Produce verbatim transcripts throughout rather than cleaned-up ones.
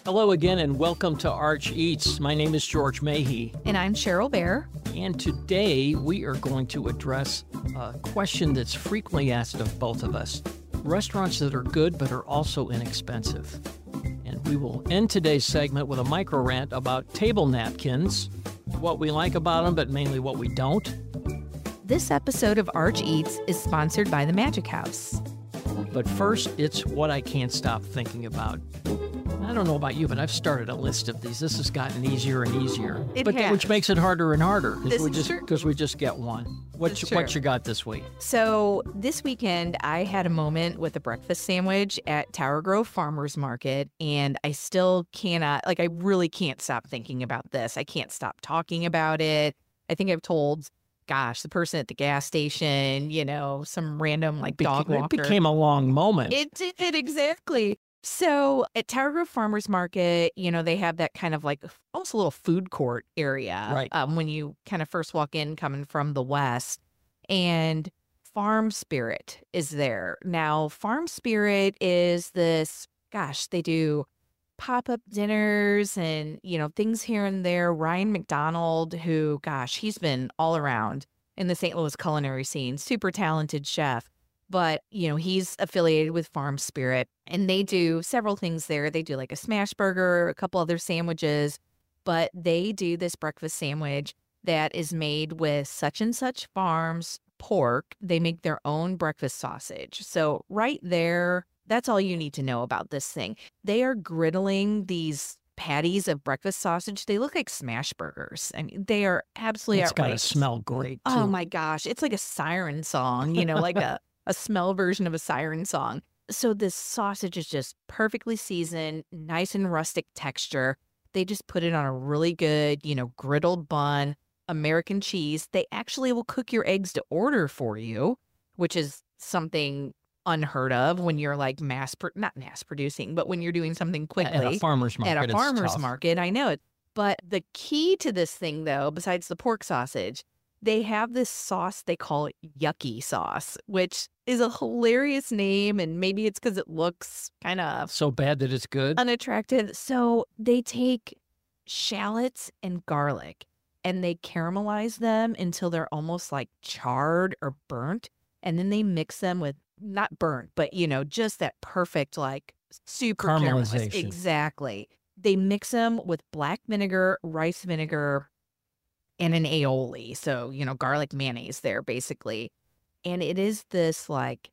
Hello again and welcome to Arch Eats. My name is George Mahey. And I'm Cheryl Bear. And today we are going to address a question that's frequently asked of both of us. Restaurants that are good but are also inexpensive. And we will end today's segment with a micro rant about table napkins, what we like about them, but mainly what we don't. This episode of Arch Eats is sponsored by the Magic House. But first, it's what I can't stop thinking about. I don't know about you, but I've started a list of these. This has gotten easier and easier, It but has. which makes it harder and harder This because we is just true. because we just get one. What This you, is what true. you got this week? So this weekend, I had a moment with a breakfast sandwich at Tower Grove Farmers Market, and I still cannot, like, I really can't stop thinking about this. I can't stop talking about it. I think I've told, gosh, the person at the gas station, you know, some random, like, Beca- dog it walker. became a long moment. It did, exactly. So at Tower Grove Farmers Market, you know, they have that kind of like almost a little food court area Right. um, when you kind of first walk in coming from the west. And Farm Spirit is there. Now, Farm Spirit is this, gosh, they do pop-up dinners and, you know, things here and there. Ryan McDonald, who, gosh, he's been all around in the Saint Louis culinary scene, super talented chef. But, you know, he's affiliated with Farm Spirit, and they do several things there. They do like a smash burger, a couple other sandwiches, but they do this breakfast sandwich that is made with such and such farms pork. They make their own breakfast sausage. So right there, that's all you need to know about this thing. They are griddling these patties of breakfast sausage. They look like smash burgers. I mean, they are absolutely It's got to outrageous. smell great too. Oh my gosh, it's like a siren song, you know, like a, a smell version of a siren song. So this sausage is just perfectly seasoned, nice and rustic texture. They just put it on a really good, you know, griddled bun, American cheese. They actually will cook your eggs to order for you, which is something unheard of when you're like mass, pro- not mass producing, but when you're doing something quickly. At a farmer's market. At a it's farmer's tough. market, I know it. But the key to this thing, though, besides the pork sausage, they have this sauce they call Yucky sauce, which is a hilarious name. And maybe it's because it looks kind of So bad that it's good. unattractive. So they take shallots and garlic and they caramelize them until they're almost like charred or burnt. And then they mix them with not burnt, but, you know, just that perfect, like super caramelized. Caramelization. Exactly. They mix them with black vinegar, rice vinegar, and an aioli. So, you know, garlic mayonnaise there, basically. And it is this like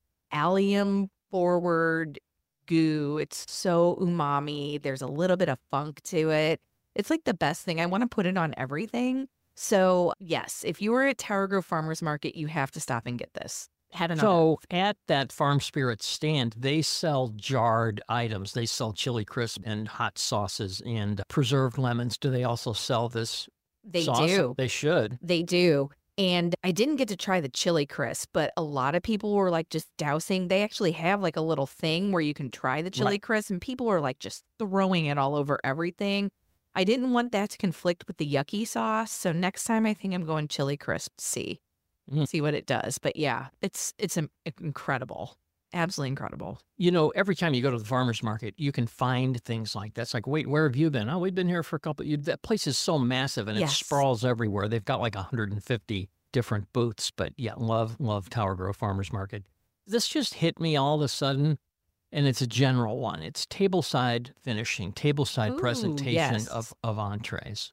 allium forward goo. It's so umami. There's a little bit of funk to it. It's like the best thing. I want to put it on everything. So, yes, if you were at Tower Grove Farmers Market, you have to stop and get this. Had enough. So at that Farm Spirit stand, they sell jarred items. They sell chili crisp and hot sauces and preserved lemons. Do they also sell this They sauce? do. They should. They do. And I didn't get to try the chili crisp, but a lot of people were like just dousing. They actually have like a little thing where you can try the chili Right. crisp, and people are like just throwing it all over everything. I didn't want that to conflict with the yucky sauce. So next time I think I'm going chili crisp to see, Mm. see what it does. But yeah, it's it's um, incredible. Absolutely incredible. You know, every time you go to the farmer's market, you can find things like that. It's like, wait, where have you been? Oh, we've been here for a couple. You, that place is so massive and Yes. it sprawls everywhere. They've got like one hundred fifty different booths. But yeah, love, love Tower Grove Farmer's Market. This just hit me all of a sudden, and it's a general one. It's tableside finishing, tableside Ooh, presentation yes. of, of entrees.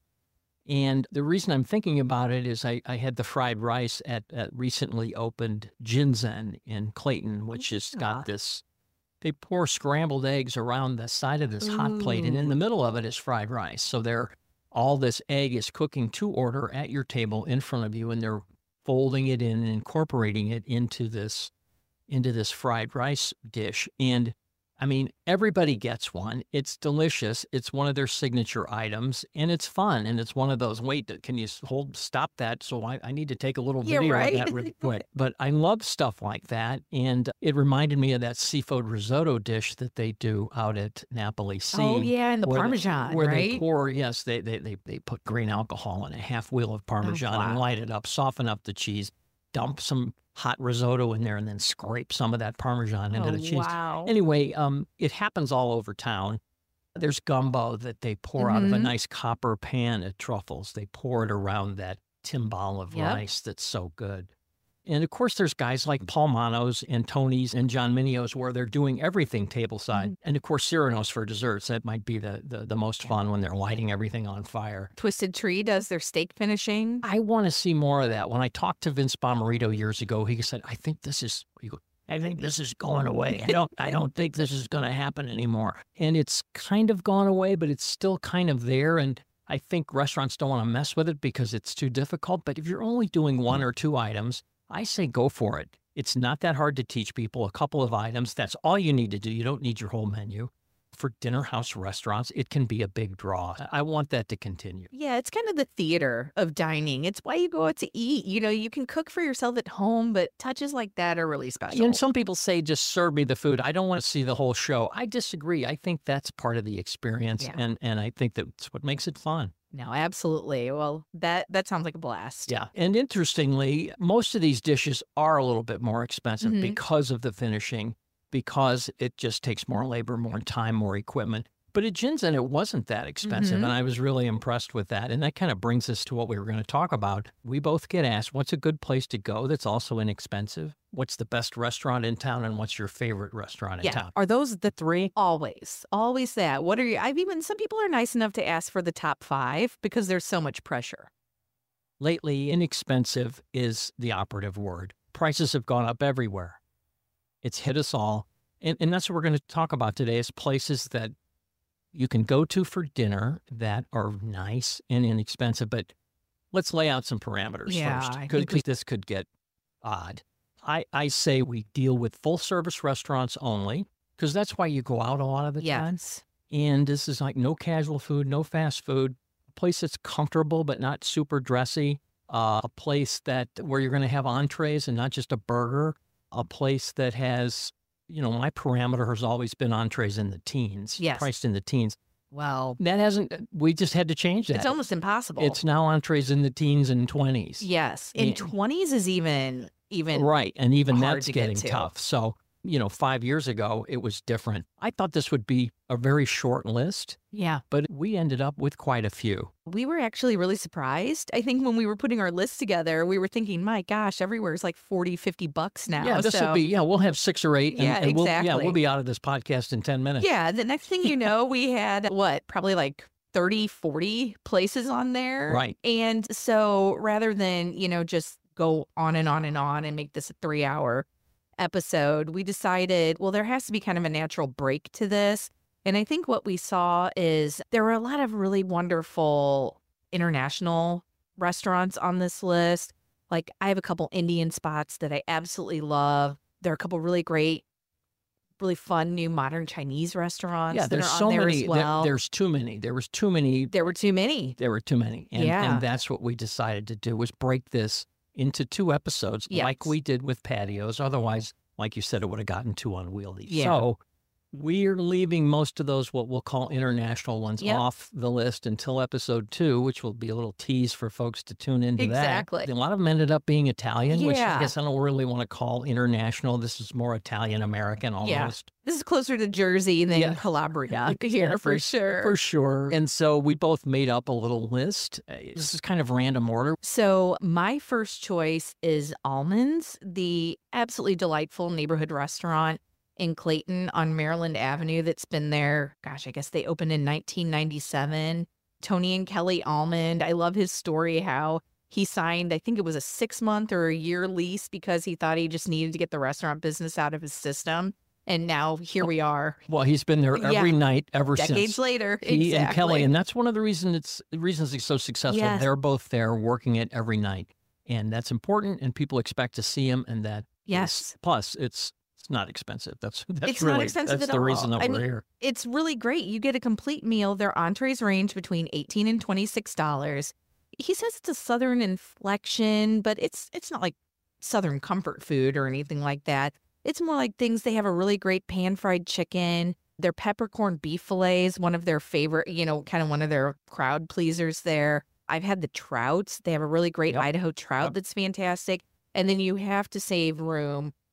And the reason I'm thinking about it is I, I had the fried rice at, at recently opened Jinzen in Clayton, which has Yeah. got this, they pour scrambled eggs around the side of this hot plate, and in Ooh. the middle of it is fried rice. So they're, all this egg is cooking to order at your table in front of you, and they're folding it in and incorporating it into this, into this fried rice dish. And I mean, everybody gets one. It's delicious. It's one of their signature items, and it's fun. And it's one of those, wait, can you s- hold, stop that? So I, I need to take a little Yeah, video right? of that really quick. But I love stuff like that. And it reminded me of that seafood risotto dish that they do out at Napoli Sea. Oh yeah, and the where they- Parmesan, where right? they pour, yes, they, they, they, they put grain alcohol in a half wheel of Parmesan and wow. light it up, soften up the cheese, dump some hot risotto in there, and then scrape some of that Parmesan into Oh the cheese. wow. Anyway, um, it happens all over town. There's gumbo that they pour out of a Mhm. nice copper pan at Truffles. They pour it around that timbal of Yep. rice that's so good. And of course, there's guys like Paul Manos and Tony's and John Minio's where they're doing everything tableside. Mhm. And of course, Cyrano's for desserts. That might be the, the, the most fun when they're lighting everything on fire. Twisted Tree does their steak finishing. I want to see more of that. When I talked to Vince Bomarito years ago, he said, I think this is, he goes, I think this is going away. I don't, I don't think this is going to happen anymore. And it's kind of gone away, but it's still kind of there. And I think restaurants don't want to mess with it because it's too difficult. But if you're only doing one or two items, I say go for it. It's not that hard to teach people. A couple of items, that's all you need to do. You don't need your whole menu. For dinner house restaurants, it can be a big draw. I want that to continue. Yeah, it's kind of the theater of dining. It's why you go out to eat. You know, you can cook for yourself at home, but touches like that are really special. And some people say, just serve me the food. I don't want to see the whole show. I disagree. I think that's part of the experience. Yeah. And, and I think that's what makes it fun. No, absolutely. Well, that that sounds like a blast. Yeah. And interestingly, most of these dishes are a little bit more expensive Mhm. because of the finishing, because it just takes more labor, more time, more equipment. But at Jinzen, it wasn't that expensive, Mhm. and I was really impressed with that. And that kind of brings us to what we were going to talk about. We both get asked, what's a good place to go that's also inexpensive? What's the best restaurant in town, and what's your favorite restaurant in Yeah. town? Are those the three? Always. Always that. What are you? I've even, some people are nice enough to ask for the top five because there's so much pressure. Lately, inexpensive is the operative word. Prices have gone up everywhere. It's hit us all. And, and that's what we're going to talk about today is places that you can go to for dinner that are nice and inexpensive. But let's lay out some parameters Yeah, first, I because think we- this could get odd. I, I say we deal with full-service restaurants only, because that's why you go out a lot of the time. Yes. And this is like no casual food, no fast food, a place that's comfortable but not super dressy, uh, a place that where you're going to have entrees and not just a burger, a place that has, you know, my parameter has always been entrees in the teens, Yes. priced in the teens. Well, That hasn't, we just had to change that. it's almost impossible. It's now entrees in the teens and twenties. yes. In Yeah. twenties is even even Right. And even hard that's to get getting to. tough. So, you know, five years ago, it was different. I thought this would be a very short list, yeah. but we ended up with quite a few. We were actually really surprised. I think when we were putting our list together, we were thinking, my gosh, everywhere's like forty, fifty bucks now. Yeah, this so, will be, yeah, we'll have six or eight. And, Yeah, and we'll, Yeah, exactly. we'll be out of this podcast in ten minutes. Yeah, the next thing you know, we had what, probably like thirty, forty places on there. Right. And so rather than, you know, just go on and on and on and make this a three hour episode, we decided, well, there has to be kind of a natural break to this. And I think what we saw is there were a lot of really wonderful international restaurants on this list. Like I have a couple Indian spots that I absolutely love. There are a couple really great, really fun new modern Chinese restaurants Yeah, that there's are on so there many. as there- well. there's too many. There was too many. there were too many. There were too many. And, Yeah. and that's what we decided to do was break this into two episodes like Yes. we did with patios. Otherwise, like you said, it would have gotten too unwieldy. Yeah. So we're leaving most of those, what we'll call international ones, Yep. off the list until episode two, which will be a little tease for folks to tune into Exactly. that. A lot of them ended up being Italian, which I Yeah. guess I don't really want to call international. This is more Italian-American Yeah. almost. This is closer to Jersey than Yeah. Calabria here for For- sure. For sure. And so we both made up a little list. Uh, This is kind of random order. So my first choice is Almonds, the absolutely delightful neighborhood restaurant in Clayton on Maryland Avenue that's been there. Gosh, I guess they opened in nineteen ninety-seven. Tony and Kelly Almond. I love his story, how he signed, I think it was a six month or a year lease because he thought he just needed to get the restaurant business out of his system. And now here we are, Well, he's been there Yeah. every night ever decades since. later. He and Kelly, Exactly. and that's one of the reasons it's the reasons he's so successful. Yes. They're both there working it every night, and that's important. And people expect to see him, and that is- Yes. plus, it's it's not expensive. That's that's It's not really expensive that's at the reason all. that I we're mean, here. It's really great. You get a complete meal. Their entrees range between eighteen and twenty-six dollars. He says it's a Southern inflection, but it's it's not like Southern comfort food or anything like that. It's more like things. They have a really great pan-fried chicken. Their peppercorn beef fillet is one of their favorite, you know, kind of one of their crowd pleasers there. I've had the trouts. They have a really great Yep. Idaho trout Yep. that's fantastic. And then you have to save room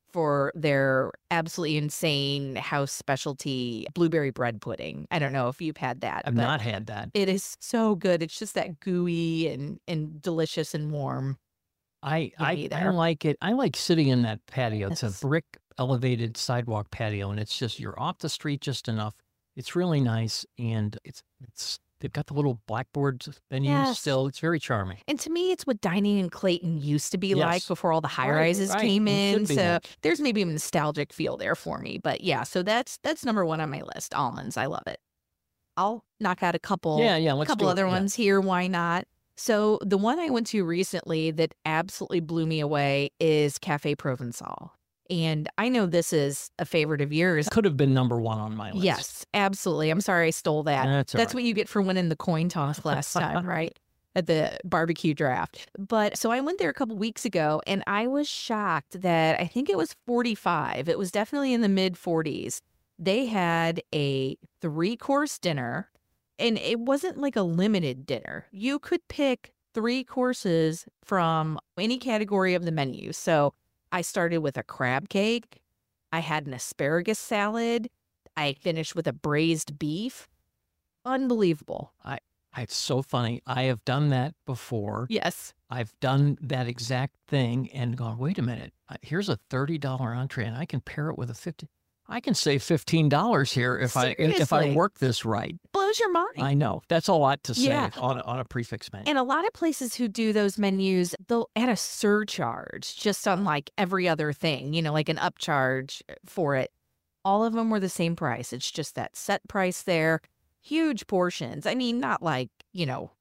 for their absolutely insane house specialty blueberry bread pudding. I don't know if you've had that. I've but not had that. It is so good. It's just that gooey and and delicious and warm. I Give I me I there. like it. I like sitting in that patio. It's a Yes. brick elevated sidewalk patio, and it's just you're off the street just enough. It's really nice, and it's it's they've got the little blackboard venues Yes. still. It's very charming. And to me, it's what dining in Clayton used to be like Yes. before all the high Right, rises right. came It should in. be So that. there's maybe a nostalgic feel there for me. But yeah, so that's that's number one on my list. Almonds. I love it. I'll knock out a couple Yeah, yeah. Let's couple do it. other Yeah. ones here. Why not? So the one I went to recently that absolutely blew me away is Cafe Provençal. And I know this is a favorite of yours. Could have been number one on my list. Yes, absolutely. I'm sorry I stole that. That's all That's right. what you get for winning the coin toss last time, right? At the barbecue draft. But so I went there a couple weeks ago and I was shocked that I think it was forty-five. It was definitely in the mid forties. They had a three course dinner and it wasn't like a limited dinner. You could pick three courses from any category of the menu. So I started with a crab cake. I had an asparagus salad. I finished with a braised beef. Unbelievable. It's so funny. I have done that before. Yes. I've done that exact thing and gone, wait a minute, uh, here's a thirty dollar entree and I can pair it with a fifty. I can save fifteen dollars here if I if I Seriously. work this right. Blows your mind. I know. That's a lot to save Yeah. on a, on a prefix menu. And a lot of places who do those menus, they'll add a surcharge just on like every other thing, you know, like an upcharge for it. All of them were the same price. It's just that set price there. Huge portions. I mean, not like, you know,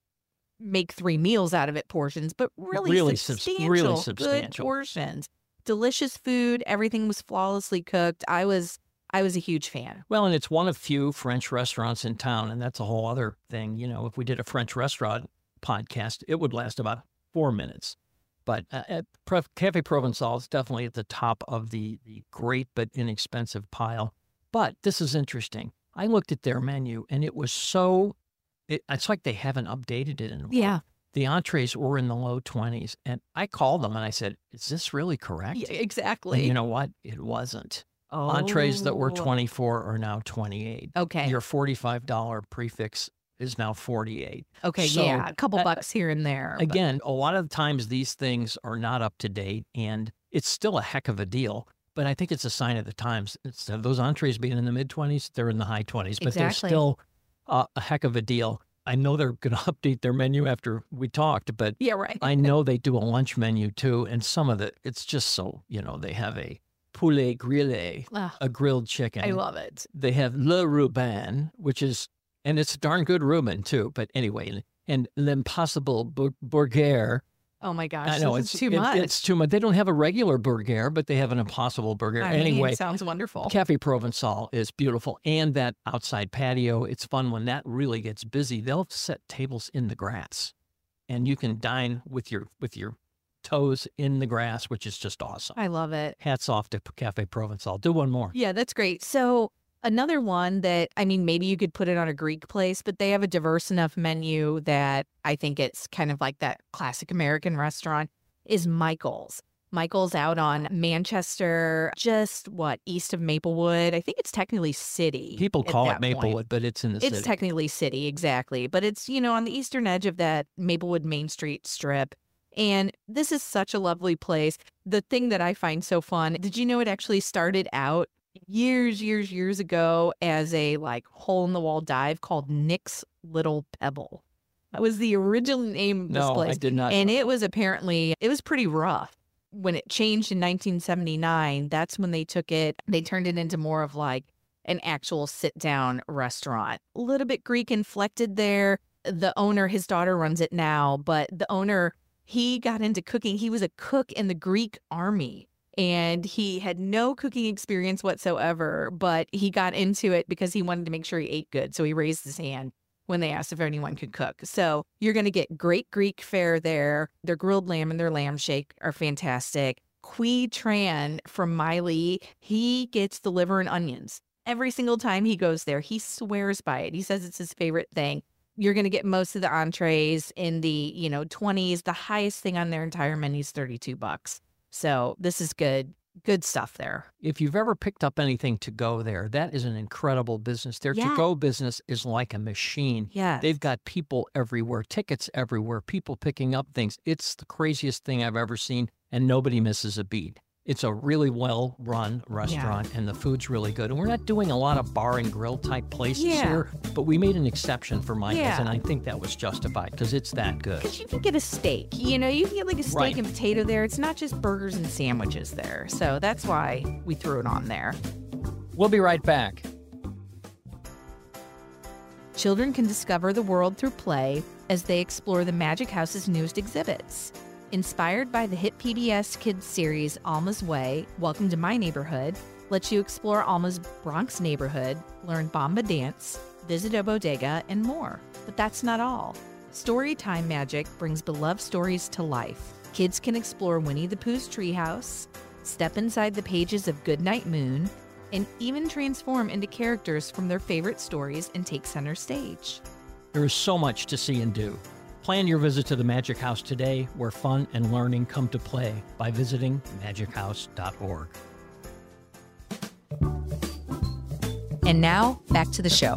make three meals out of it portions, but really, Really subs- substantial, really good substantial. portions. Delicious food. Everything was flawlessly cooked. I was I was a huge fan. Well, and it's one of few French restaurants in town, and that's a whole other thing. You know, if we did a French restaurant podcast, it would last about four minutes. But uh, at Pre- Cafe Provençal is definitely at the top of the, the great but inexpensive pile. But this is interesting. I looked at their menu, and it was so, it, it's like they haven't updated it in a while. Yeah. The entrees were in the low twenties, and I called them and I said, is this really correct? Yeah, And exactly. you know what? It wasn't. oh. Entrees that were twenty-four are now twenty-eight. Okay. Your forty-five dollar prefix is now forty-eight. Okay, So, yeah, a couple uh, bucks here and there. but- Again, a lot of times these things are not up to date, and it's still a heck of a deal. But I think it's a sign of the times. It's, uh, those entrees being in the mid twenties, they're in the high twenties, but they're Exactly. still uh, a heck of a deal. I know they're going to update their menu after we talked, but yeah, right. I know they do a lunch menu too, and some of it, it's just so, you know, they have a poulet grillé, Ah, a grilled chicken. I love it. They have Le Reuben, which is, and it's a darn good Reuben too. But anyway, and L'Impossible Bur- Burger. Oh my gosh, I know this it's is too it- much. It's too much. They don't have a regular burger, but they have an Impossible Burger. I mean, Anyway, sounds wonderful. Cafe Provençal is beautiful, and that outside patio. It's fun when that really gets busy. They'll set tables in the grass, and you can dine with your with your toes in the grass, which is just awesome. I love it. Hats off to Cafe Provençal. Do one more. Yeah, that's great. So another one that, I mean, maybe you could put it on a Greek place, but they have a diverse enough menu that I think it's kind of like that classic American restaurant, is Michael's. Michael's out on Manchester, just what, east of Maplewood. I think it's technically city. People at call that it Maplewood, point. but it's in the It's city. technically city, exactly. But it's, you know, on the eastern edge of that Maplewood Main Street strip. And this is such a lovely place. The thing that I find so fun, did you know it actually started out years, years, years ago as a like hole in the wall dive called Nick's Little Pebble? That was the original name of this no, place. I did not. And know. it was apparently, it was pretty rough. When it changed in nineteen seventy-nine, that's when they took it, they turned it into more of like an actual sit down restaurant. A little bit Greek inflected there. The owner, his daughter runs it now, but the owner, he got into cooking. He was a cook in the Greek army and he had no cooking experience whatsoever, but he got into it because he wanted to make sure he ate good. So he raised his hand when they asked if anyone could cook. So you're going to get great Greek fare there. Their grilled lamb and their lamb shake are fantastic. Qui Tran from Miley, he gets the liver and onions. Every single time he goes there, he swears by it. He says it's his favorite thing. You're going to get most of the entrees in the, you know, twenties. The highest thing on their entire menu is thirty-two bucks. So this is good. Good stuff there. If you've ever picked up anything to go there, that is an incredible business. Their Yeah. to-go business is like a machine. Yes. They've got people everywhere, tickets everywhere, people picking up things. It's the craziest thing I've ever seen, and nobody misses a beat. It's a really well-run restaurant, and the food's really good. And we're not doing a lot of bar and grill type places Yeah. here, but we made an exception for Michael's, Yeah. and I think that was justified because it's that good. Because you can get a steak. You know, you can get like a steak Right. and potato there. It's not just burgers and sandwiches there. So that's why we threw it on there. We'll be right back. Children can discover the world through play as they explore the Magic House's newest exhibits. Inspired by the hit P B S Kids series Alma's Way, Welcome to My Neighborhood lets you explore Alma's Bronx neighborhood, learn Bamba dance, visit a bodega, and more. But that's not all. Storytime Magic brings beloved stories to life. Kids can explore Winnie the Pooh's treehouse, step inside the pages of Goodnight Moon, and even transform into characters from their favorite stories and take center stage. There is so much to see and do. Plan your visit to the Magic House today, where fun and learning come to play by visiting magic house dot org. And now, back to the show.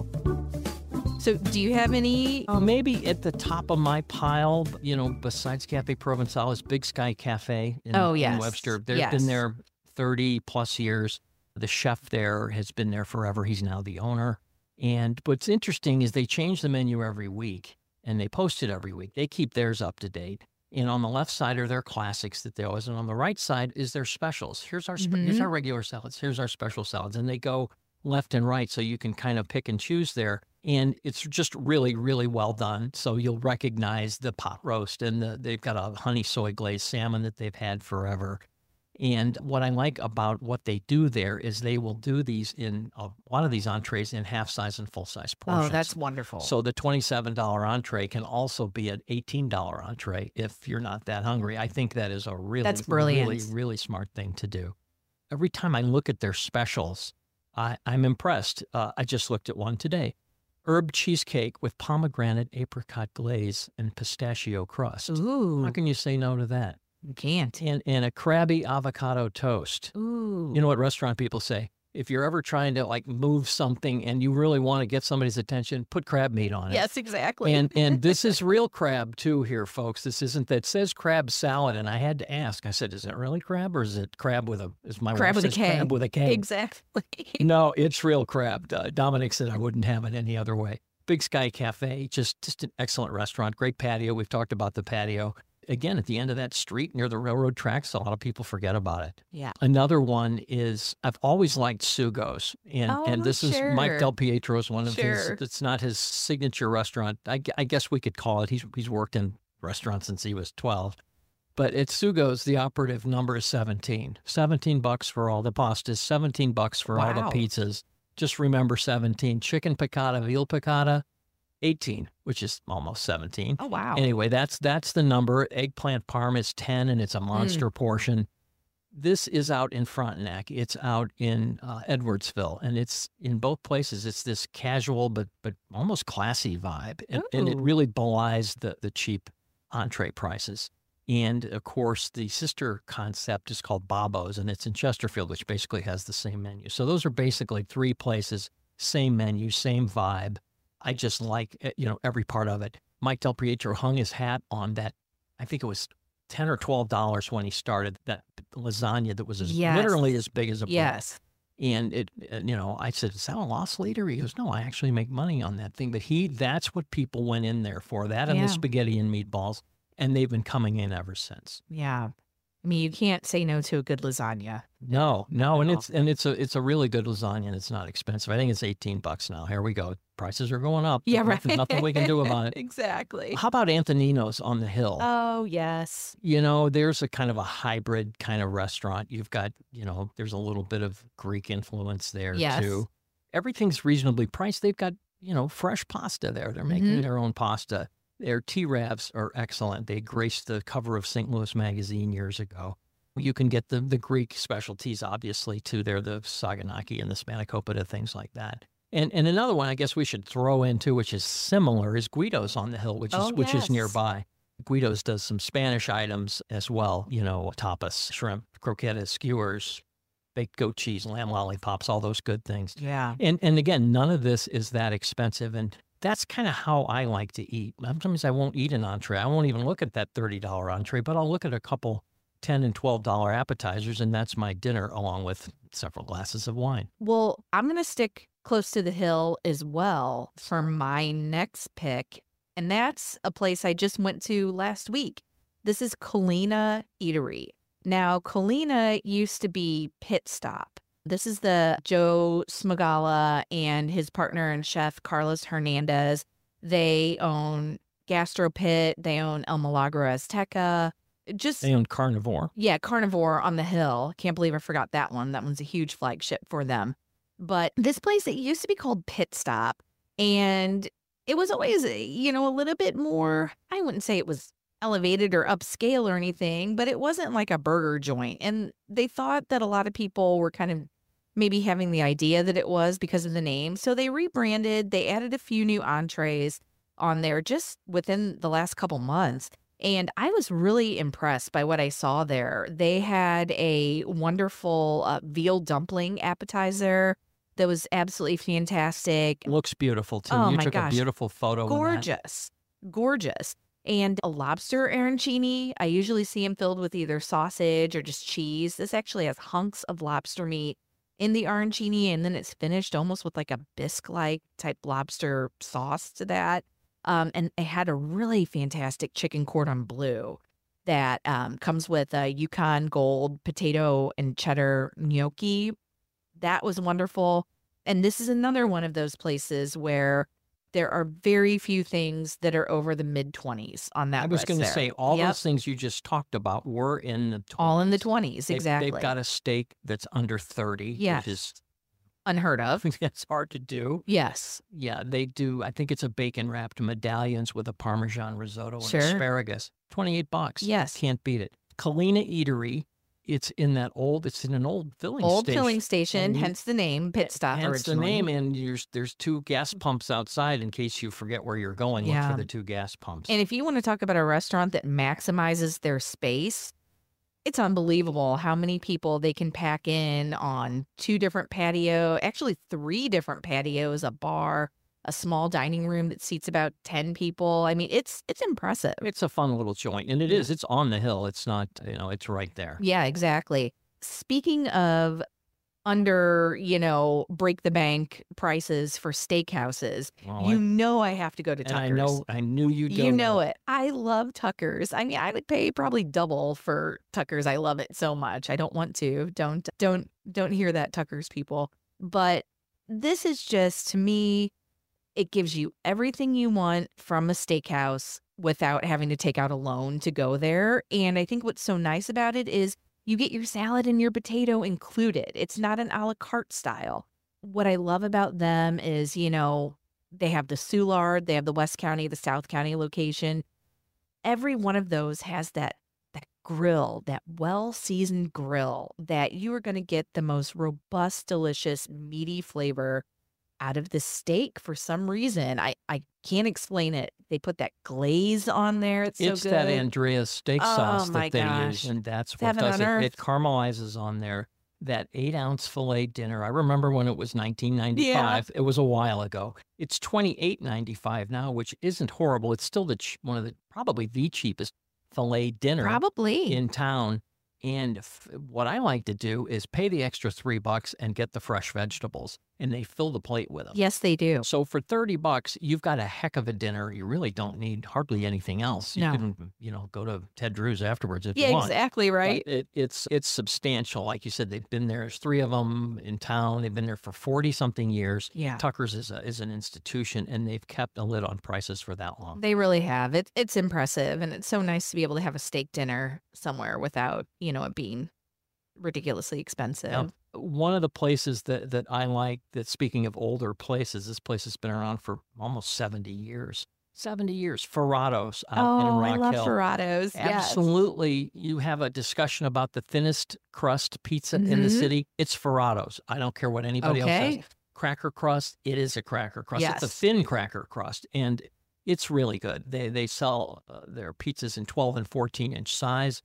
So, do you have any? Uh, maybe at the top of my pile, you know, besides Cafe Provençal, is Big Sky Cafe in, Oh, in yes. Webster. They've Yes. been there thirty plus years. The chef there has been there forever. He's now the owner. And what's interesting is they change the menu every week, and they post it every week. They keep theirs up to date. And on the left side are their classics that they always, and on the right side is their specials. Here's our spe- here's Mhm. our regular salads. Here's our special salads, and they go left and right, so you can kind of pick and choose there. And it's just really, really well done. So you'll recognize the pot roast, and the, they've got a honey soy glazed salmon that they've had forever. And what I like about what they do there is they will do these in a lot of these entrees in half size and full size portions. Oh, that's wonderful. So the twenty-seven dollar entree can also be an eighteen dollar entree if you're not that hungry. I think that is a really, That's brilliant. really, really smart thing to do. Every time I look at their specials, I, I'm impressed. Uh, I just looked at one today. Herb cheesecake with pomegranate apricot glaze and pistachio crust. Ooh, How can you say no to that? you can't. And, and a crabby avocado toast. Ooh, You know what restaurant people say? If you're ever trying to like move something and you really want to get somebody's attention, put crab meat on it. yes, exactly. And and this is real crab too here, folks. This isn't that says crab salad. And I had to ask. I said, is it really crab or is it crab with a is my Crab wife with a says K. crab with a K? exactly. No, it's real crab. Uh, Dominic said I wouldn't have it any other way. Big Sky Cafe, just just an excellent restaurant. Great patio. We've talked about the patio. Again, at the end of that street near the railroad tracks, a lot of people forget about it. Yeah. Another one is I've always liked Sugo's, and Oh, and this is Mike sure. Del Pietro is one of his. Sure. It's not his signature restaurant. I, gu- I guess we could call it. He's he's worked in restaurants since he was twelve, but at Sugo's the operative number is seventeen. Seventeen bucks for all the pastas. Seventeen bucks for all the Wow. pizzas. Just remember seventeen. Chicken piccata, veal piccata, eighteen, which is almost seventeen. Oh, wow. Anyway, that's that's the number. Eggplant parm is ten, and it's a monster portion. This is out in Frontenac. It's out in uh, Edwardsville, and it's in both places. It's this casual but but almost classy vibe, and, and it Ooh. really belies the the cheap entree prices. And of course, the sister concept is called Babo's, and it's in Chesterfield, which basically has the same menu. So those are basically three places, same menu, same vibe. I just like, eh, you know, every part of it. Mike Del Pietro hung his hat on that. I think it was ten or twelve dollars when he started that lasagna that was as, Yes. literally as big as a brick. Yes. And it, uh, you know, I said, "Is that a loss leader?" He goes, "No, I actually make money on that thing." But he, that's what people went in there for. That and Yeah. the spaghetti and meatballs, and they've been coming in ever since. Yeah. I mean, you can't say no to a good lasagna. No, no, and No. it's and it's a it's a really good lasagna, and it's not expensive. I think it's eighteen bucks now. Here we go. Prices are going up. Yeah, There's right. Nothing, nothing we can do about it. Exactly. How about Antonino's on the hill? Oh, yes. You know, there's a kind of a hybrid kind of restaurant. You've got, you know, there's a little bit of Greek influence there Yes. too. Everything's reasonably priced. They've got, you know, fresh pasta there. They're making Mhm. their own pasta. Their T-Ravs are excellent. They graced the cover of Saint Louis Magazine years ago. You can get the the Greek specialties, obviously, too. They're the Saganaki and the Spanakopita, things like that. And and another one I guess we should throw into, which is similar, is Guido's on the hill, which is Oh, which yes. is nearby. Guido's does some Spanish items as well, you know, tapas, shrimp, croquetas, skewers, baked goat cheese, lamb lollipops, all those good things. Yeah. And and again, none of this is that expensive, and that's kind of how I like to eat. Sometimes I won't eat an entree. I won't even look at that thirty dollar entree, but I'll look at a couple ten and twelve dollar appetizers, and that's my dinner along with several glasses of wine. Well, I'm going to stick close to the hill as well for my next pick, and that's a place I just went to last week. This is Colina Eatery. Now, Colina used to be Pit Stop. This is the Joe Smagala and his partner and chef, Carlos Hernandez. They own Gastro Pit. They own El Milagro Azteca. Just They own Carnivore. Yeah, Carnivore on the Hill. Can't believe I forgot that one. That one's a huge flagship for them. But this place, it used to be called Pit Stop. And it was always, you know, a little bit more, I wouldn't say it was elevated or upscale or anything, but it wasn't like a burger joint. And they thought that a lot of people were kind of maybe having the idea that it was because of the name. So they rebranded, they added a few new entrees on there just within the last couple months. And I was really impressed by what I saw there. They had a wonderful uh, veal dumpling appetizer that was absolutely fantastic. Looks beautiful, too. Oh, You my took gosh. a beautiful photo of that. Gorgeous. Gorgeous. And a lobster arancini. I usually see them filled with either sausage or just cheese. This actually has hunks of lobster meat in the arancini, and then it's finished almost with like a bisque-like type lobster sauce to that. Um, and it had a really fantastic chicken cordon bleu that um, comes with a Yukon Gold potato and cheddar gnocchi. That was wonderful. And this is another one of those places where there are very few things that are over the mid twenties on that I was list going to there. say, all Yep. those things you just talked about were in the twenties. All in the twenties, They've- exactly. They've got a steak that's under thirty, Yes. which is Unheard of. that's hard to do. Yes. Yeah, they do. I think it's a bacon wrapped medallions with a Parmesan risotto and Sure. asparagus. twenty-eight bucks. Yes. Can't beat it. Kalina Eatery. It's in that old, it's in an old filling Old station. filling station, And you- hence the name, Pit Stop Hence the originally. name, and there's, there's two gas pumps outside in case you forget where you're going. Look Yeah. for the two gas pumps. And if you want to talk about a restaurant that maximizes their space, it's unbelievable how many people they can pack in on two different patio, actually three different patios, a bar, a small dining room that seats about ten people. I mean, it's it's impressive. It's a fun little joint, and it is. It's on the hill. It's not, you know, it's right there. Yeah, exactly. Speaking of under, you know, break the bank prices for steakhouses, Well, you I- know I have to go to and Tucker's. I know, I knew you'd go You to know that. it. I love Tucker's. I mean, I would pay probably double for Tucker's. I love it so much. I don't want to. Don't don't don't hear that, Tucker's people. But this is just, to me, it gives you everything you want from a steakhouse without having to take out a loan to go there. And I think what's so nice about it is you get your salad and your potato included. It's not an a la carte style. What I love about them is, you know, they have the Soulard, they have the West County, the South County location. Every one of those has that that grill, that well-seasoned grill that you are going to get the most robust, delicious, meaty flavor out of the steak for some reason. I, I can't explain it. They put that glaze on there. It's so It's good. that Andrea's steak Oh, sauce my that they gosh. use, and that's It's what heaven does on it. earth. It caramelizes on there. That eight ounce filet dinner. I remember when it was nineteen ninety-five. It was a while ago. It's twenty-eight ninety-five now, which isn't horrible. It's still the ch- one of the probably the cheapest filet dinner Probably. in town. And f- what I like to do is pay the extra three bucks and get the fresh vegetables, and they fill the plate with them. Yes, they do. So for thirty bucks, you've got a heck of a dinner. You really don't need hardly anything else. You No. can, you know, go to Ted Drew's afterwards if Yeah, you want. exactly But right. It, it's it's substantial. Like you said, they've been there. There's three of them in town. They've been there for forty something years. Yeah. Tucker's is a, is an institution, and they've kept a lid on prices for that long. They really have. It, it's impressive. And it's so nice to be able to have a steak dinner somewhere without, you know, it being ridiculously expensive. Yep. One of the places that, that I like, that speaking of older places, this place has been around for almost seventy years. seventy years. Ferrados out in Oh, Rock I love Hill. Ferrados. Yes. Absolutely. You have a discussion about the thinnest crust pizza in the Mhm. city. It's Ferrados. I don't care what anybody else Okay. says. Cracker crust, it is a cracker crust. It's a Yes. thin cracker crust, and it's really good. They they sell uh, their pizzas in twelve and fourteen inch size,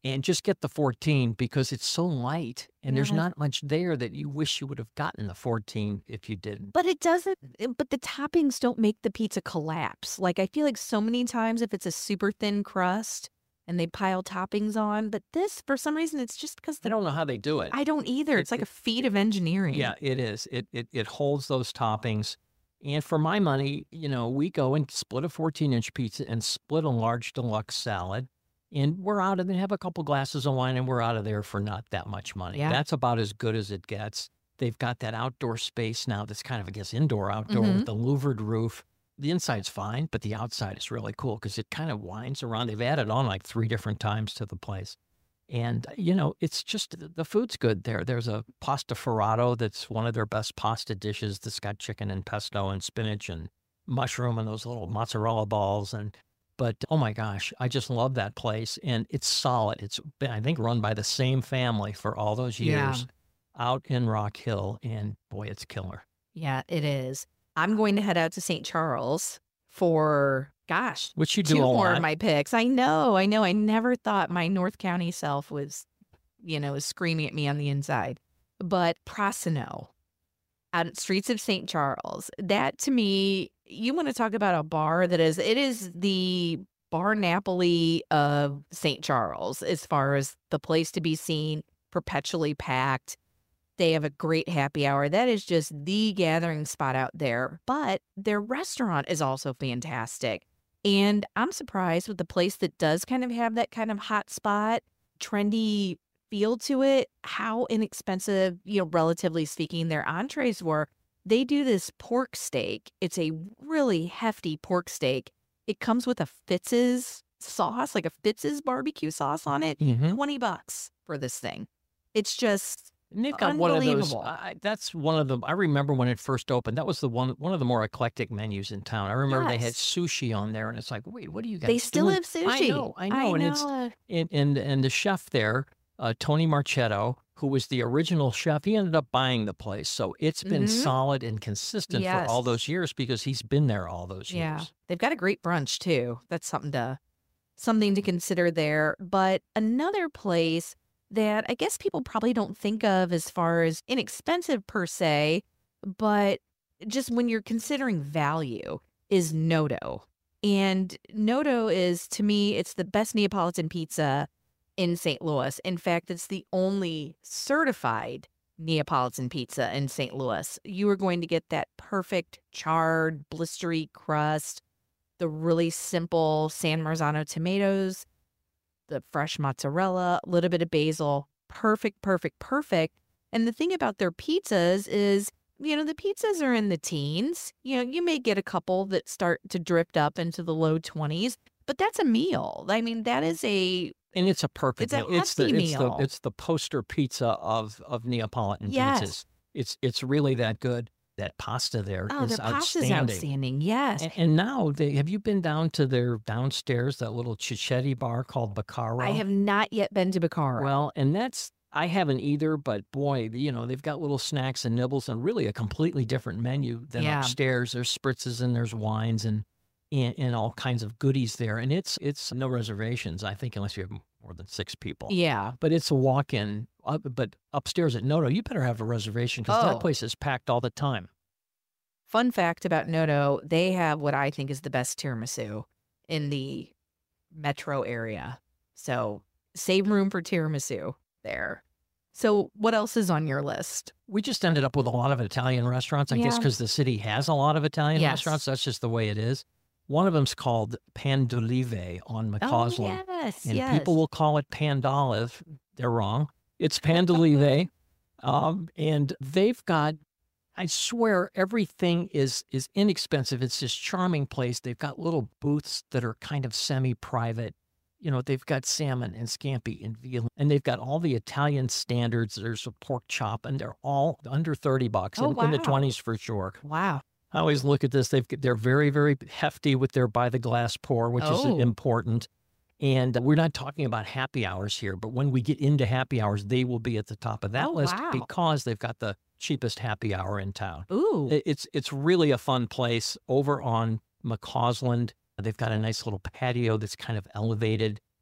and just get the fourteen because it's so light and there's Yeah. not much there that you wish you would have gotten the fourteen if you didn't. But it doesn't eh, but the toppings don't make the pizza collapse. Like, I feel like so many times if it's a super thin crust and they pile toppings on, but this, for some reason, it's just because I the don't know how they do it. I don't either. It- It's like a it- feat of engineering. Yeah, it is. It, it it holds those toppings. And for my money, you know, we go and split a fourteen inch pizza and split a large deluxe salad. And we're out of there, have a couple glasses of wine, and we're out of there for not that much money. Yeah. That's about as good as it gets. They've got that outdoor space now that's kind of, I guess, indoor, outdoor Mhm. with the louvered roof. The inside's fine, but the outside is really cool because it kind of winds around. They've added on like three different times to the place. And, you know, it's just the- the food's good there. There's a pasta ferrato that's one of their best pasta dishes that's got chicken and pesto and spinach and mushroom and those little mozzarella balls. And, but oh my gosh, I just love that place. And it's solid. It's been, I think, run by the same family for all those Yeah. years out in Rock Hill. And boy, it's killer. Yeah, it is. I'm going to head out to Saint Charles for, gosh, Which you do two a more lot. of my picks. I know, I know. I never thought my North County self was, you know, was screaming at me on the inside. But Prosino out at Streets of Saint Charles, that to me, you want to talk about a bar that is, it is the bar Napoli of Saint Charles as far as the place to be seen, perpetually packed. They have a great happy hour. That is just the gathering spot out there. But their restaurant is also fantastic. And I'm surprised with the place that does kind of have that kind of hot spot, trendy feel to it, how inexpensive, you know, relatively speaking, their entrees were. They do this pork steak. It's a really hefty pork steak. It comes with a Fitz's sauce, like a Fitz's barbecue sauce on it. Mhm. twenty bucks for this thing. It's just And they've got one of those. Unbelievable. I, that's one of the. I remember when it first opened. That was the one. One of the more eclectic menus in town. I remember they had Yes. sushi on there, and it's like, wait, what do you guys? They still doing? have sushi. I know, I know, and it's know. and and and the chef there, uh, Tony Marchetto, who was the original chef, he ended up buying the place, so it's been Mhm. solid and consistent for all Yes. those years because he's been there all those Yeah. years. They've got a great brunch too. That's something to something to consider there. But another place that I guess people probably don't think of as far as inexpensive per se, but just when you're considering value is Noto. And Noto is, to me, it's the best Neapolitan pizza in Saint Louis. In fact, it's the only certified Neapolitan pizza in Saint Louis. You are going to get that perfect charred, blistery crust, the really simple San Marzano tomatoes, the fresh mozzarella, a little bit of basil. Perfect, perfect, perfect. And the thing about their pizzas is, you know, the pizzas are in the teens. You know, you may get a couple that start to drift up into the low twenties, but that's a meal. I mean, that is a And it's a perfect It's a meal. It's the hefty it's the meal. it's the poster pizza of of Neapolitan Yes. pizzas. It's it's really that good. That pasta there oh, is their pasta's outstanding. outstanding. Yes. And, and now they have you been down to their downstairs, that little Cicchetti bar called Baccaro? I have not yet been to Bacara. Well, and that's I haven't either, but boy, you know, they've got little snacks and nibbles and really a completely different menu than Yeah. upstairs. There's spritzes and there's wines and, and and all kinds of goodies there. And it's it's no reservations, I think, unless you have more than six people. Yeah. But it's a walk-in. Uh, but upstairs at Noto, you better have a reservation because Oh. that place is packed all the time. Fun fact about Noto, they have what I think is the best tiramisu in the metro area. So save room for tiramisu there. So what else is on your list? We just ended up with a lot of Italian restaurants, I guess, Yeah. because the city has a lot of Italian Yes. restaurants. That's just the way it is. One of them's called Pan d'Olive on McCausland. Oh, yes, And yes. people will call it Pandolive. They're wrong. It's Pan d'Olive. um, and they've got, I swear, everything is is inexpensive. It's this charming place. They've got little booths that are kind of semi-private. You know, they've got salmon and scampi and veal, and they've got all the Italian standards. There's a pork chop, and they're all under thirty bucks, Oh, in, in the wow. twenties for sure. Wow. I always look at this. They've they're very very hefty with their by the glass pour, which Oh. is important. And we're not talking about happy hours here, but when we get into happy hours, they will be at the top of that Oh, list wow. because they've got the cheapest happy hour in town. Ooh. It- It's it's really a fun place over on McCausland. They've got a nice little patio that's kind of elevated.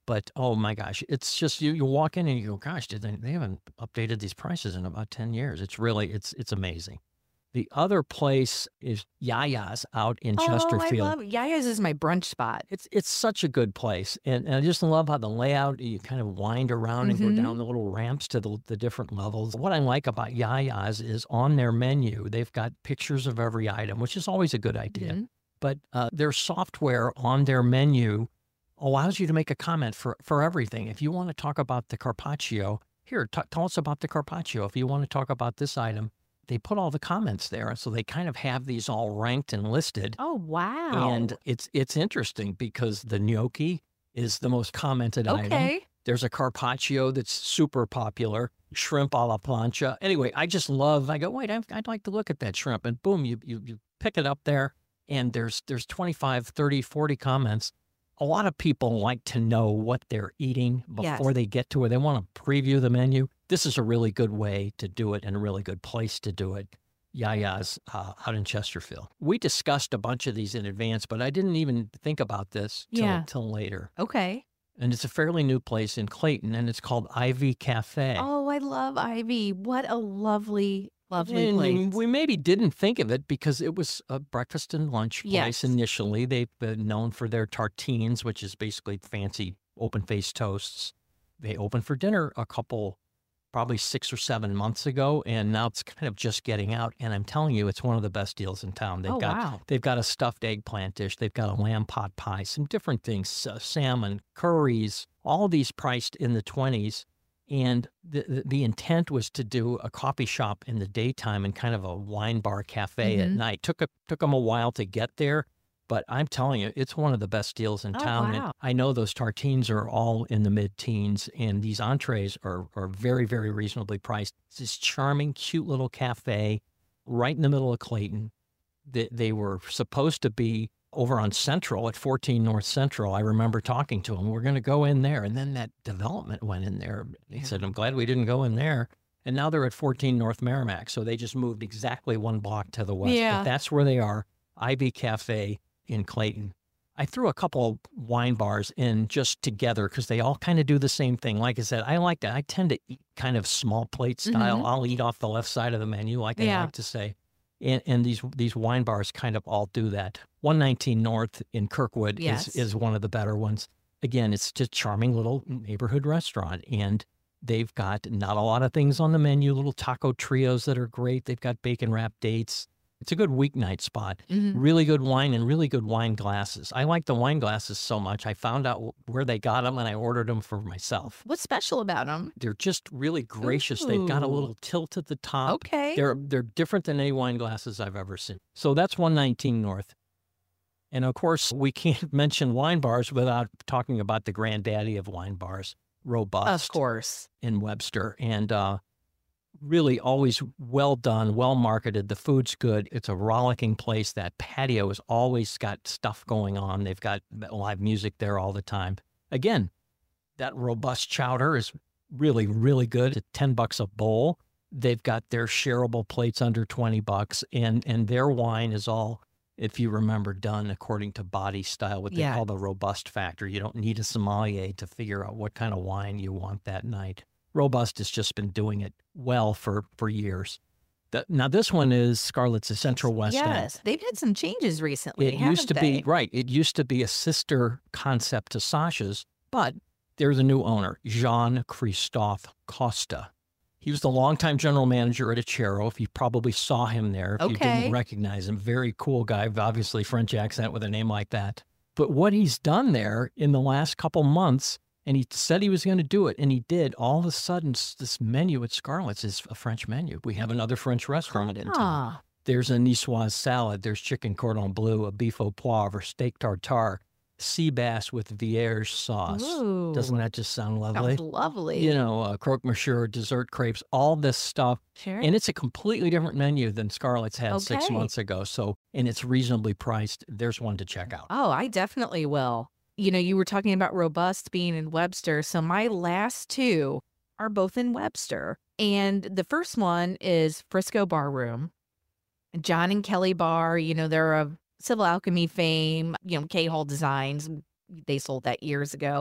But oh my gosh, it's just you, you walk in and you go, gosh, did they, they haven't updated these prices in about ten years. It's really, it's, it's amazing. The other place is Yaya's out in Oh, I Chesterfield. love Yaya's is my brunch spot. It's it's such a good place, and, and I just love how the layout, you kind of wind around and go Mhm. down the little ramps to the, the different levels. What I like about Yaya's is on their menu, they've got pictures of every item, which is always a good idea. Mhm. But uh, their software on their menu allows you to make a comment for, for everything. If you want to talk about the carpaccio, here, t- tell us about the carpaccio. If you want to talk about this item, they put all the comments there. So they kind of have these all ranked and listed. Oh, wow. And it's it's interesting because the gnocchi is the most commented item. Okay. There's a carpaccio that's super popular, shrimp alla plancha. Anyway, I just love, I go, wait, I'd, I'd like to look at that shrimp. And boom, you, you you pick it up there and there's there's twenty-five, thirty, forty comments. A lot of people like to know what they're eating Yes. before they get to it. They want to preview the menu. This is a really good way to do it and a really good place to do it. Yaya's uh, out in Chesterfield. We discussed a bunch of these in advance, but I didn't even think about this till, Yeah. till later. Okay. And it's a fairly new place in Clayton, and it's called Ivy Cafe. Oh, I love Ivy. What a lovely, lovely And place. we maybe didn't think of it because it was a breakfast and lunch place Yes. initially. They've been known for their tartines, which is basically fancy open-faced toasts. They opened for dinner a couple, probably six or seven months ago, and now it's kind of just getting out. And I'm telling you, it's one of the best deals in town. They've Oh, got wow. they've got a stuffed eggplant dish, they've got a lamb pot pie, some different things, uh, salmon, curries, all these priced in the twenties. And the, the the intent was to do a coffee shop in the daytime and kind of a wine bar cafe at Mhm. night. Took a took them a while to get there, but I'm telling you, it's one of the best deals in Oh, town. And wow. I know those tartines are all in the mid-teens, and these entrees are are very, very reasonably priced. It's this charming, cute little cafe right in the middle of Clayton. They, they were supposed to be over on Central at fourteen North Central. I remember talking to them. We're going to go in there. And then that development went in there. He Yeah. said, I'm glad we didn't go in there. And now they're at fourteen North Merrimack. So they just moved exactly one block to the west. Yeah. But that's where they are, Ivy Cafe in Clayton. I threw a couple of wine bars in just together because they all kind of do the same thing. Like I said, I like that. I tend to eat kind of small plate style. Mhm. I'll eat off the left side of the menu, like I Yeah. like to say. And, and these these wine bars kind of all do that. one nineteen North in Kirkwood Yes. is, is one of the better ones. Again, it's just a charming little neighborhood restaurant. And they've got not a lot of things on the menu, little taco trios that are great. They've got bacon wrapped dates. It's a good weeknight spot. Mhm. Really good wine and really good wine glasses. I like the wine glasses so much. I found out wh- where they got them and I ordered them for myself. What's special about them? They're just really gracious. They've got a Ooh. little tilt at the top. Okay. They're they're different than any wine glasses I've ever seen. So that's one nineteen North. And of course, we can't mention wine bars without talking about the granddaddy of wine bars, Robust Of course. in Webster. And uh, really always well done, well marketed. The food's good. It's a rollicking place. That patio has always got stuff going on. They've got live music there all the time. Again, that Robust chowder is really, really good. It's ten bucks a bowl. They've got their shareable plates under twenty bucks, and and their wine is all, if you remember, done according to body style, what they Yeah. call the Robust factor. You don't need a sommelier to figure out what kind of wine you want that night. Robust has just been doing it well for for years. The, now this one is Scarlett's Central West End. Yes. They've had some changes recently. It used to haven't be they? right. It used to be a sister concept to Sasha's, but there's a new owner, Jean Christophe Costa. He was the longtime general manager at Achero. If you probably saw him there, if you Okay. didn't recognize him, very cool guy, obviously French accent with a name like that. But what he's done there in the last couple months, and he said he was going to do it, and he did. All of a sudden, s- this menu at Scarlett's is a French menu. We have another French restaurant in town. Ah. There's a niçoise salad. There's chicken cordon bleu, a beef au poivre, steak tartare, sea bass with vierge sauce. Doesn't Ooh. that just sound lovely? Sounds lovely. You know, uh, croque monsieur, dessert crepes, all this stuff. Sure. And it's a completely different menu than Scarlett's had six Okay. months ago. So, and it's reasonably priced. There's one to check out. Oh, I definitely will. You know, you were talking about Robust being in Webster. So my last two are both in Webster. And the first one is Frisco Bar Room. John and Kelly Bar, you know, they're of Civil Alchemy fame, you know, K Hall Designs. They sold that years ago.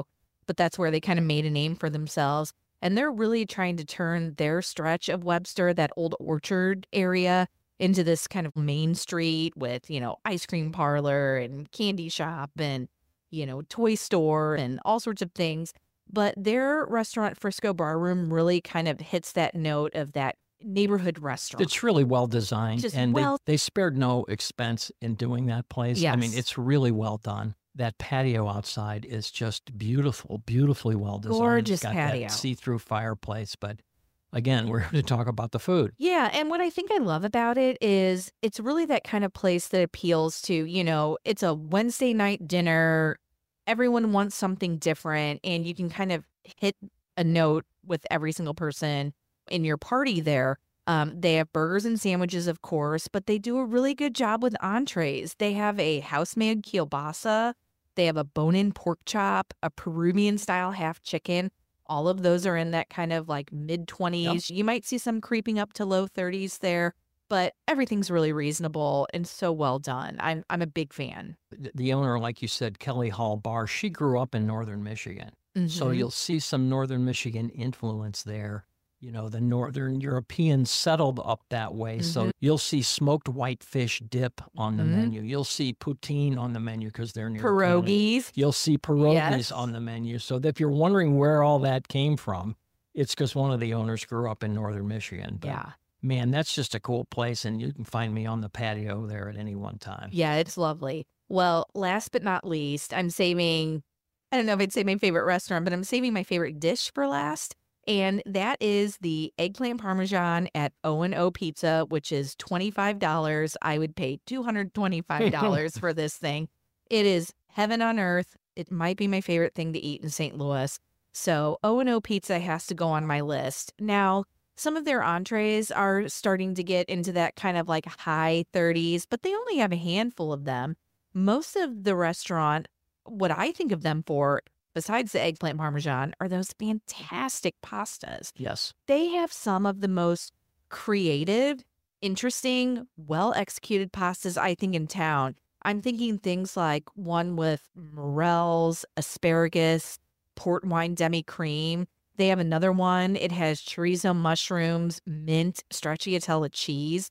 but that's where they kind of made a name for themselves. And they're really trying to turn their stretch of Webster, that old orchard area, into this kind of main street with, you know, ice cream parlor and candy shop and, you know, toy store and all sorts of things. But their restaurant, Frisco Bar Room, really kind of hits that note of that neighborhood restaurant. It's really well designed, Just and well- they, they spared no expense in doing that place. I mean, Yes. it's really well done. That patio outside is just beautiful, beautifully well designed. Gorgeous it's got patio. That see-through fireplace, but again, we're here to talk about the food. Yeah, and what I think I love about it is it's really that kind of place that appeals to, you know, it's a Wednesday night dinner. Everyone wants something different, and you can kind of hit a note with every single person in your party there. Um, they have burgers and sandwiches, of course, but they do a really good job with entrees. They have a house-made kielbasa. They have a bone-in pork chop, a Peruvian-style half chicken. All of those are in that kind of like mid-twenties. You might see some creeping up to low thirties there, but everything's really reasonable and so well done. I'm I'm a big fan. The the owner, like you said, Kelly Hall Bar, she grew up in Northern Michigan. So Mhm. you'll see some Northern Michigan influence there. You know, the Northern Europeans settled up that way. So Mhm. you'll see smoked whitefish dip on the Mhm. menu. You'll see poutine on the menu because they're near Canada. Pierogies. You'll see pierogies Yes. on the menu. So if you're wondering where all that came from, it's because one of the owners grew up in Northern Michigan. But Yeah. man, that's just a cool place. And you can find me on the patio there at any one time. Yeah, it's lovely. Well, last but not least, I'm saving, I don't know if I'd say my favorite restaurant, but I'm saving my favorite dish for last. And that is the eggplant parmesan at O and O Pizza, which is twenty-five dollars. I would pay two hundred twenty-five dollars for this thing. It is heaven on earth. It might be my favorite thing to eat in Saint Louis. So O and O Pizza has to go on my list. Now, some of their entrees are starting to get into that kind of like high thirties, but they only have a handful of them. Most of the restaurant, what I think of them for, besides the eggplant parmesan, are those fantastic pastas. Yes. They have some of the most creative, interesting, well executed pastas I think in town. I'm thinking things like one with morels, asparagus, port wine demi cream. They have another one. It has chorizo mushrooms, mint, stracciatella cheese.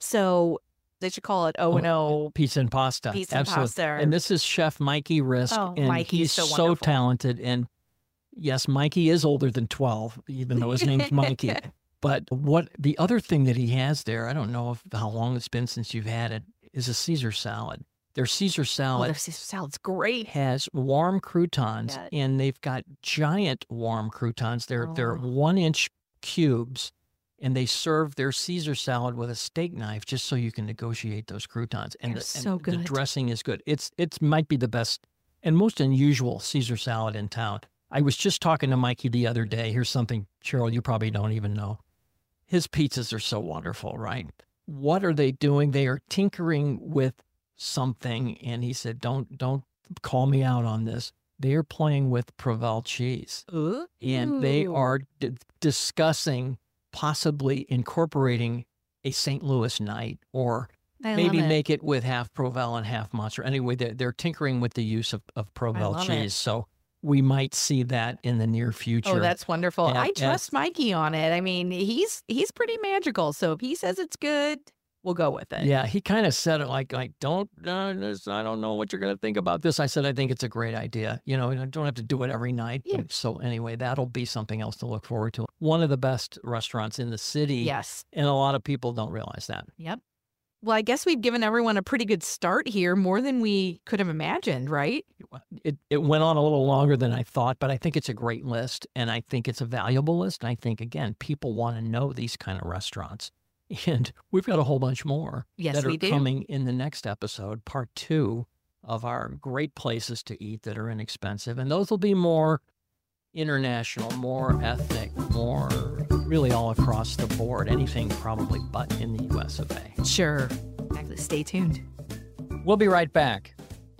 So they should call it O and O. Pizza and pasta. Pizza and Absolutely. pasta. And this is Chef Mikey Risk. Oh, and Mikey's he's so so wonderful. talented. And yes, Mikey is older than twelve, even though his name's Mikey. But what the other thing that he has there, I don't know if, how long it's been since you've had it, is a Caesar salad. Their Caesar Oh, salad their Caesar salad's great. has warm croutons, Yes. and they've got giant warm croutons. They're they're Oh. one inch cubes, and they serve their Caesar salad with a steak knife just so you can negotiate those croutons. And, They're the, and so the good. dressing is good. It's it might be the best and most unusual Caesar salad in town. I was just talking to Mikey the other day. Here's something, Cheryl, you probably don't even know. His pizzas are so wonderful, right? What are they doing? They are tinkering with something, and he said, "Don't don't call me out on this." They are playing with Provel cheese, Ooh. and they are d- discussing possibly incorporating a Saint Louis night, or I maybe love it. make it with half Provel and half mozzarella. Anyway, they're, they're tinkering with the use of, of Provel love it. cheese, so we might see that in the near future. Oh, that's wonderful. At- I at- trust Mikey on it. I mean, he's he's pretty magical. So if he says it's good, we'll go with it. Yeah, he kind of said it like, like, don't, uh, this, I don't know what you're going to think about this. I said, I think it's a great idea. You know, I don't have to do it every night. Yeah. But so anyway, that'll be something else to look forward to. One of the best restaurants in the city. Yes. And a lot of people don't realize that. Yep. Well, I guess we've given everyone a pretty good start here, more than we could have imagined, right? It, it went on a little longer than I thought, but I think it's a great list. And I think it's a valuable list. And I think, again, people want to know these kind of restaurants. And we've got a whole bunch more Yes, that are we do. coming in the next episode, part two of our great places to eat that are inexpensive. And those will be more international, more ethnic, more really all across the board, anything probably but in the U S of A. Sure. Exactly. Stay tuned. We'll be right back.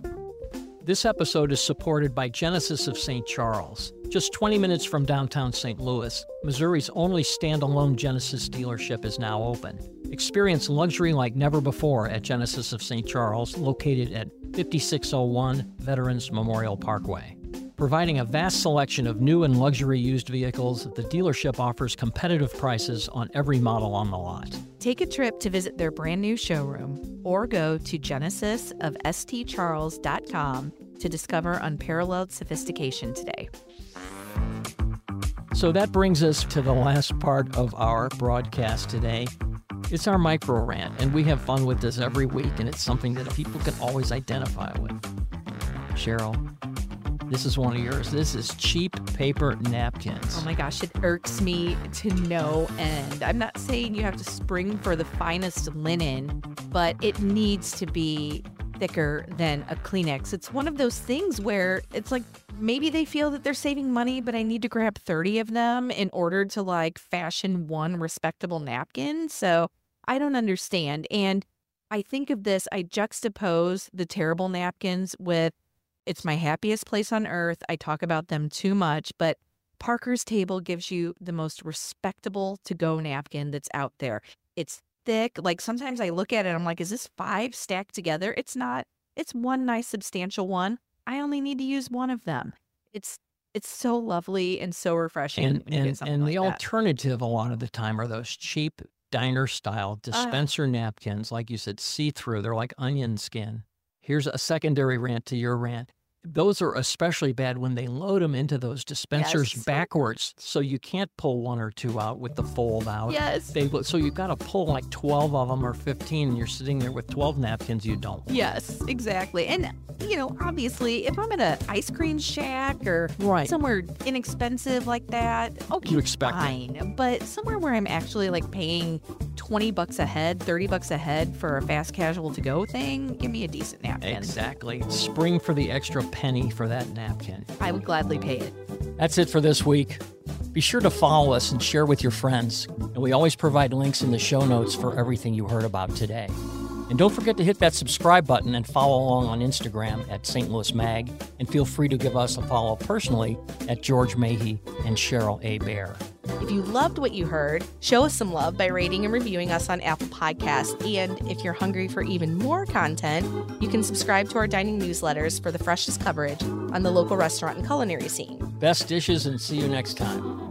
This episode is supported by Genesis of Saint Charles. Just twenty minutes from downtown Saint Louis, Missouri's only standalone Genesis dealership is now open. Experience luxury like never before at Genesis of Saint Charles, located at fifty-six oh one Veterans Memorial Parkway. Providing a vast selection of new and luxury used vehicles, the dealership offers competitive prices on every model on the lot. Take a trip to visit their brand new showroom or go to genesis of s t charles dot com to discover unparalleled sophistication today. So that brings us to the last part of our broadcast today. It's our micro rant, and we have fun with this every week, and it's something that people can always identify with. Cheryl, this is one of yours. This is cheap paper napkins. Oh my gosh, it irks me to no end. I'm not saying you have to spring for the finest linen, but it needs to be thicker than a Kleenex. It's one of those things where it's like maybe they feel that they're saving money, but I need to grab thirty of them in order to like fashion one respectable napkin. So I don't understand. And I think of this, I juxtapose the terrible napkins with it's my happiest place on earth. I talk about them too much, but Parker's Table gives you the most respectable to-go napkin that's out there. It's thick. Like sometimes I look at it, I'm like, is this five stacked together? It's not. It's one nice substantial one. I only need to use one of them. It's it's so lovely and so refreshing. And when you and, get something and like the that. alternative a lot of the time are those cheap diner-style dispenser napkins, like you said, see-through. They're like onion skin. Here's a secondary rant to your rant. Those are especially bad when they load them into those dispensers Yes. backwards, so you can't pull one or two out with the fold out. Yes. They so you've got to pull like twelve of them or fifteen, and you're sitting there with twelve napkins you don't. Yes, exactly. And, you know, obviously, if I'm at an ice cream shack or Right. somewhere inexpensive like that, okay, You expect it. fine. But somewhere where I'm actually like paying twenty bucks a head, thirty bucks a head for a fast casual to go thing, give me a decent napkin. Exactly. Spring for the extra penny for that napkin. I would gladly pay it. That's it for this week. Be sure to follow us and share with your friends. And we always provide links in the show notes for everything you heard about today. And don't forget to hit that subscribe button and follow along on Instagram at Saint Louis Mag. And feel free to give us a follow personally at George Mahey and Cheryl A. Bear. If you loved what you heard, show us some love by rating and reviewing us on Apple Podcasts. And if you're hungry for even more content, you can subscribe to our dining newsletters for the freshest coverage on the local restaurant and culinary scene. Best dishes, and see you next time.